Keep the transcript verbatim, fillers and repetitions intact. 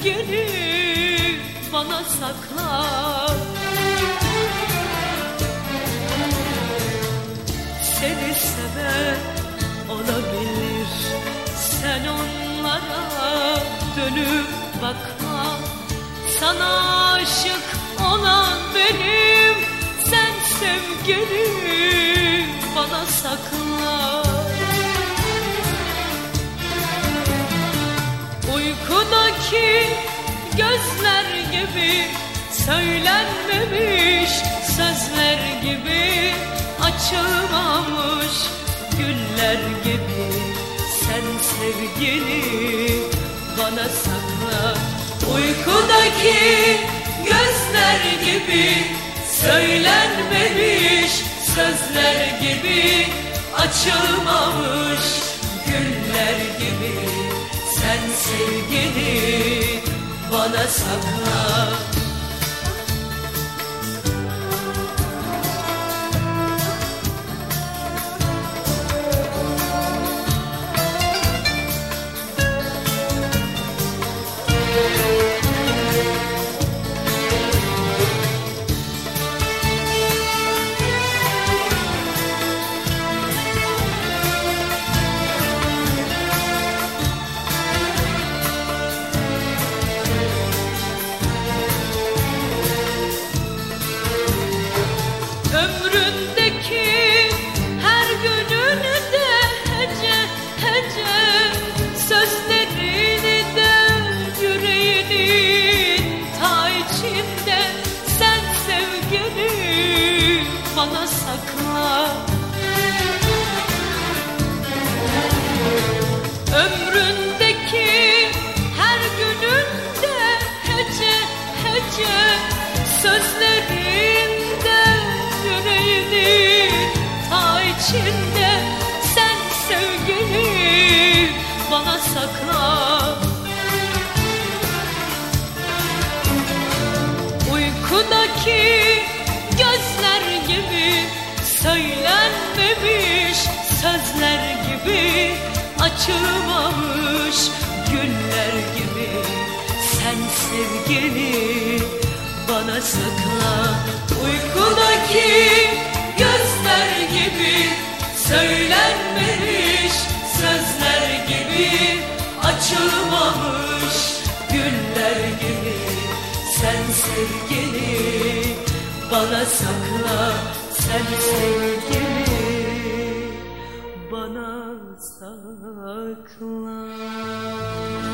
sevgini bana sakla. Seni seven olabilir, sen onlara dönüp bakma. Sana aşık olan benim, sen sevgini bana sakla. Uykudaki gözler gibi, söylenmemiş sözler gibi, açılmamış güller gibi, sen sevgini bana sakla. Uykudaki gözler gibi, söylenmemiş sözler gibi, açılmamış güller gibi, sen sevgini bana sakla. Ömründeki her gününü de hece hece, sözlerini de yüreğinin ta içinde, sen sevgini bana sakla. Ömründeki her gününde hece hece, sözlerinde yüreğinin ta içinde, sen sevgini bana sakla. Uykudaki gözler gibi, söylenmemiş sözler gibi, açılmamış güller gibi, sen sevgini bana sakla. Uykudaki gözler gibi, söylenmemiş sözler gibi, açılmamış güller gibi, sen sevgini bana sakla. Sen sevgini bana sakla.